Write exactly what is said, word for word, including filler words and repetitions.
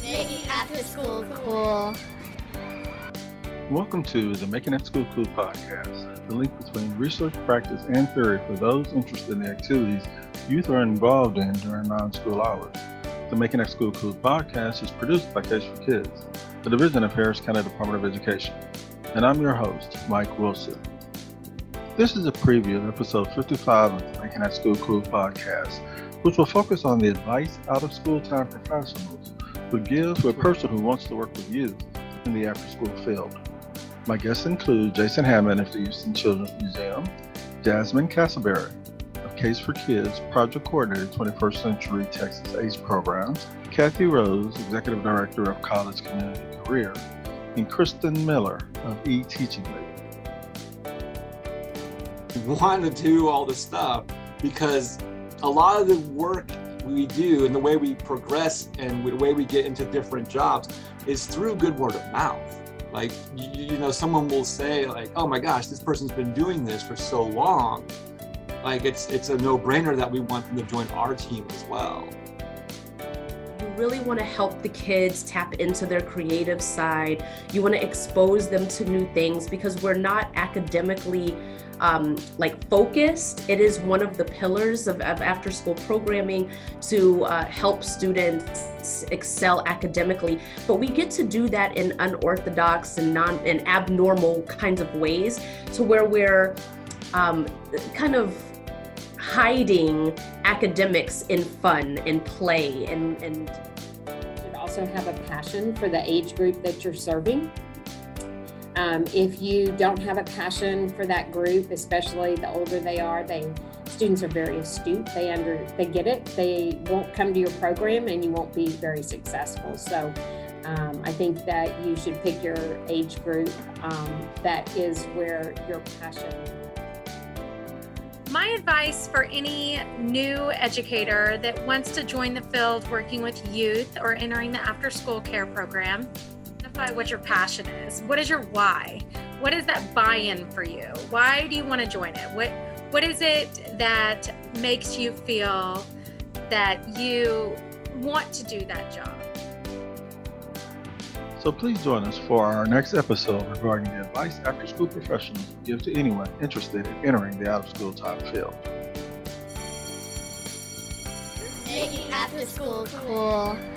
Making After School Cool. Welcome to the Making After School Cool podcast, the link between research, practice, and theory for those interested in the activities youth are involved in during non-school hours. The Making After School Cool podcast is produced by Case for Kids, the division of Harris County Department of Education, and I'm your host, Mike Wilson. This is a preview of episode fifty-five of the Making After School Cool podcast, which will focus on the advice out-of-school time professionals would give to a person who wants to work with youth in the after-school field. My guests include Jason Hammond of the Houston Children's Museum, Jasmine Castleberry of Case for Kids, Project Coordinator, twenty-first Century Texas ACE Programs, Kathy Rose, Executive Director of College Community Career, and Kristen Miller of eTeaching League. Want to do all this stuff because a lot of the work we do and the way we progress and the way we get into different jobs is through good word of mouth. Like, you, you know, someone will say like, oh my gosh, this person's been doing this for so long. Like, it's it's a no-brainer that we want them to join our team as well. You really want to help the kids tap into their creative side. You want to expose them to new things because we're not academically um, like focused. It is one of the pillars of, of after school programming to uh, help students excel academically, but we get to do that in unorthodox and non and abnormal kinds of ways to where we're um, kind of hiding academics in fun and play and, and you should also have a passion for the age group that you're serving. Um, if you don't have a passion for that group, especially the older they are, they students are very astute. They under they get it. They won't come to your program, and you won't be very successful. So, um, I think that you should pick your age group um, that is where your passion. My advice for any new educator that wants to join the field working with youth or entering the after-school care program, identify what your passion is. What is your why? What is that buy-in for you? Why do you want to join it? What What is it that makes you feel that you want to do that job? So please join us for our next episode regarding the advice after-school professionals give to anyone interested in entering the out-of-school time field. Making After School Cool.